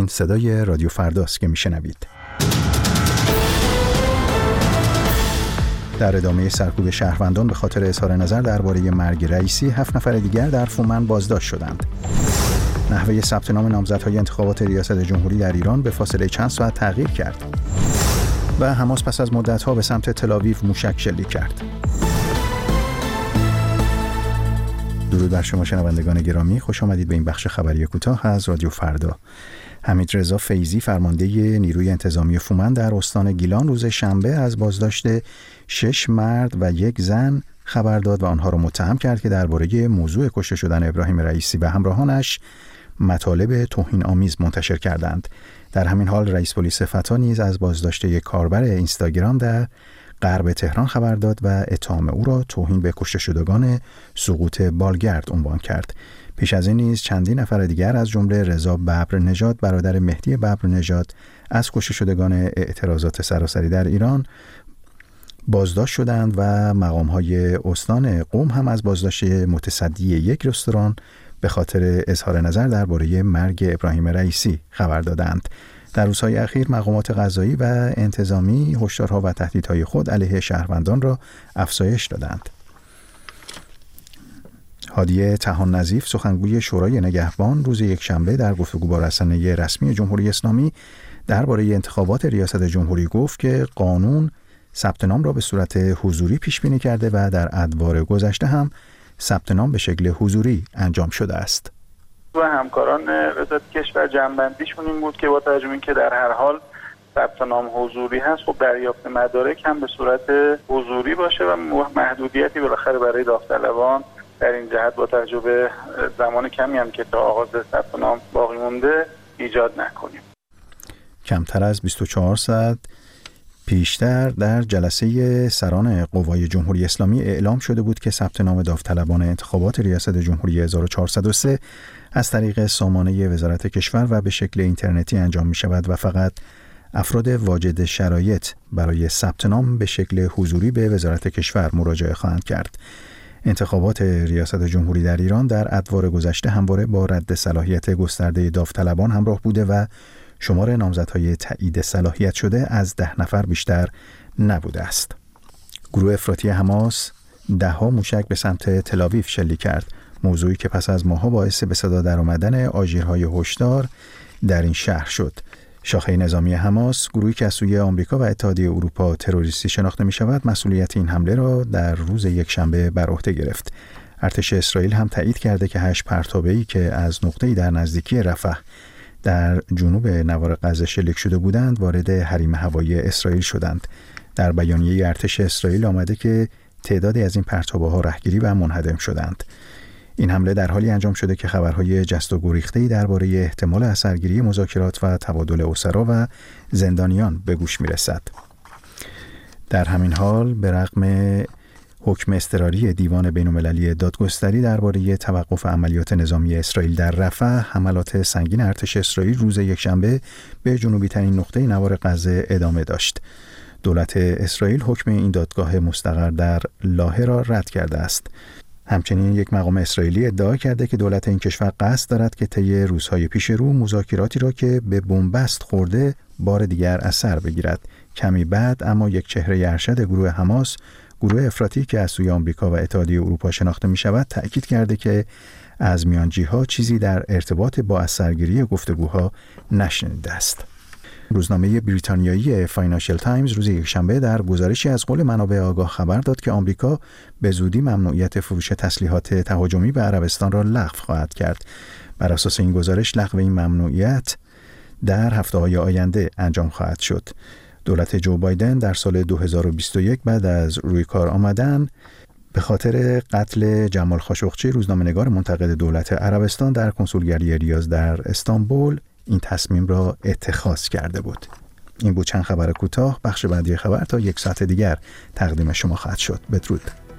صدای رادیو فرداست که میشنوید. در ادامه سرکوب شهروندان به خاطر اظهار نظر درباره مرگ رئیسی، 7 نفر دیگر در فومن بازداشت شدند. نحوه ثبت نام نامزدهای انتخابات ریاست جمهوری در ایران به فاصله چند ساعت تغییر کرد. و حماس پس از مدت‌ها به سمت تل‌آویو موشک شلیک کرد. درود بر شما شنوندگان گرامی، خوش آمدید به این بخش خبری کوتاه از رادیو فردا. حمیدرضا فیضی فرمانده نیروی انتظامی فومن در استان گیلان روز شنبه از بازداشت 6 مرد و 1 زن خبر داد و آنها را متهم کرد که درباره موضوع کشته شدن ابراهیم رئیسی و همراهانش مطالب توهین‌آمیز منتشر کردند. در همین حال رئیس پلیس فتا نیز از بازداشت یک کاربر اینستاگرام در غرب تهران خبر داد و اتهام او را توهین به کشته شدگان سقوط بالگرد عنوان کرد. پیش از این نیز چندین نفر دیگر از جمله رضا ببرنژاد برادر مهدی ببرنژاد از کشته شدگان اعتراضات سراسری در ایران بازداشت شدند و مقام‌های استان قم هم از بازداشت متصدی یک رستوران به خاطر اظهار نظر درباره مرگ ابراهیم رئیسی خبر دادند. در روزهای اخیر مقامات قضایی و انتظامی هشدارها و تهدیدهای خود علیه شهروندان را افزایش دادند. هادیه طحان نظیف سخنگوی شورای نگهبان روز یکشنبه در گفتگو با رسانه رسمی جمهوری اسلامی درباره انتخابات ریاست جمهوری گفت که قانون ثبت نام را به صورت حضوری پیش بینی کرده و در ادوار گذشته هم ثبت نام به شکل حضوری انجام شده است. و همکاران وزارت کشور جنبندیشون این بود که با توجه به اینکه در هر حال ثبت نام حضوری هست، خب دریافت مدارک هم به صورت حضوری باشه و محدودیتی بالاخره برای داوطلبان در این جهت با توجه به زمان کمی هم که تا آغاز ثبت نام باقی مونده ایجاد نکنیم. کمتر از 24 ساعت پیشتر در جلسه سران قوای جمهوری اسلامی اعلام شده بود که ثبت نام داوطلبان انتخابات ریاست جمهوری 1403 از طریق سامانه وزارت کشور و به شکل اینترنتی انجام می شود و فقط افراد واجد شرایط برای ثبت نام به شکل حضوری به وزارت کشور مراجعه خواهند کرد. انتخابات ریاست جمهوری در ایران در ادوار گذشته همواره با رد صلاحیت گسترده داوطلبان همراه بوده و شمار نامزدهای تایید صلاحیت شده از 10 نفر بیشتر نبوده است. گروه افراطی حماس 10 موشک به سمت تل‌آویو شلیک کرد، موضوعی که پس از ماه‌ها باعث به صدا درآمدن آژیرهای هشدار در این شهر شد. شاخه نظامی حماس، گروهی که از سوی آمریکا و اتحادیه اروپا تروریستی شناخته می شود، مسئولیت این حمله را در روز یکشنبه بر عهده گرفت. ارتش اسرائیل هم تایید کرده که 8 پرتابه‌ای که از نقطه‌ای در نزدیکی رفح در جنوب نوار غزه شلیک شده بودند وارد حریم هوایی اسرائیل شدند. در بیانیه ارتش اسرائیل آمده که تعدادی از این پرتابه‌ها رهگیری و منهدم شدند. این حمله در حالی انجام شده که خبرهای جست و گریخته‌ای درباره احتمال اثرگیری مذاکرات و تبادل اسرا و زندانیان به گوش می‌رسد. در همین حال به رغم حکم اضطراری دیوان بین‌المللی دادگستری درباره توقف عملیات نظامی اسرائیل در رفح، حملات سنگین ارتش اسرائیل روز یکشنبه به جنوبی ترین نقطه نوار غزه ادامه داشت. دولت اسرائیل حکم این دادگاه مستقر در لاهه را رد کرده است. همچنین یک مقام اسرائیلی ادعا کرده که دولت این کشور قصد دارد که طی روزهای پیش رو مذاکراتی را که به بنبست خورده بار دیگر از سر بگیرد. کمی بعد اما یک چهره ارشد گروه حماس، گروه افراطی که از سوی آمریکا و اتحادیه اروپا شناخته می شود، تأکید کرده که از میانجی‌ها چیزی در ارتباط با اثرگیری گفتگوها نشنیده است. روزنامه بریتانیایی فاینانشل تایمز روز یکشنبه در گزارشی از قول منابع آگاه خبر داد که آمریکا به زودی ممنوعیت فروش تسلیحات تهاجمی به عربستان را لغو خواهد کرد. بر اساس این گزارش لغو این ممنوعیت در هفته‌های آینده انجام خواهد شد. دولت جو بایدن در سال 2021 بعد از روی کار آمدن به خاطر قتل جمال خاشقچی، روزنامه‌نگار منتقد دولت عربستان در کنسولگری ریاض در استانبول، این تصمیم را اتخاذ کرده بود. این بود چند خبر کوتاه. بخش بعدی خبر تا 1 ساعت دیگر تقدیم شما خواهد شد. بدرود.